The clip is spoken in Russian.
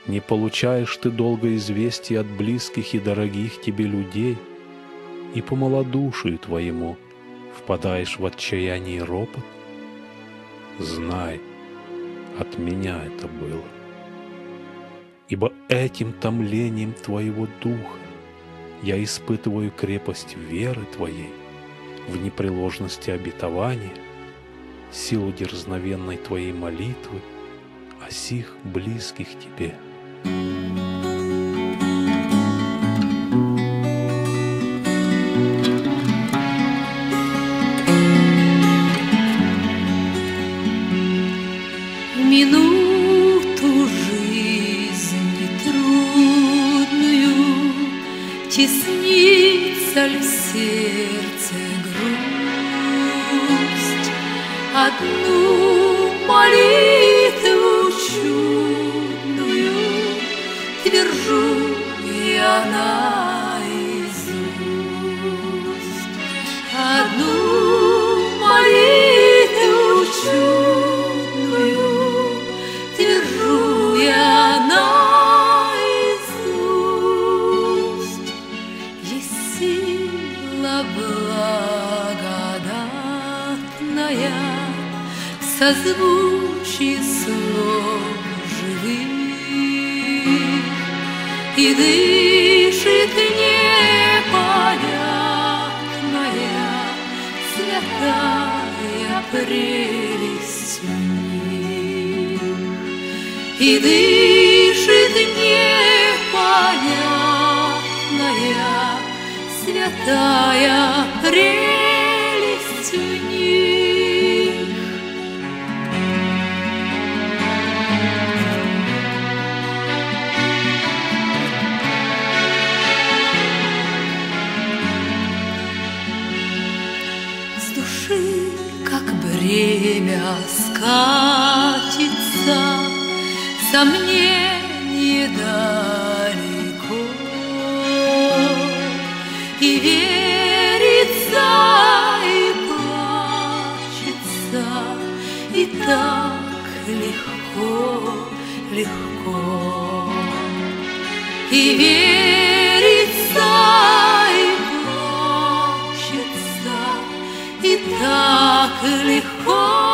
Не получаешь ты долго известий от близких и дорогих тебе людей, и по малодушию твоему впадаешь в отчаяние и ропот? Знай, от меня это было. Ибо этим томлением твоего духа я испытываю крепость веры твоей в непреложности обетования, силу дерзновенной твоей молитвы о сих близких тебе. В минуту жизни трудную теснится ли в сердце грусть? Одну молитву чудную твержу я наизусть. Одну молитву чудную твержу я наизусть. Есть сила благодатная в созвучии слов живых, и дышит непонятная святая прелесть в них, и дышит непонятная святая прелесть в них. С души, как бремя, скатится сомнение далеко, и верится, и плачется, и так легко, легко, и верится, и плачется, и так легко.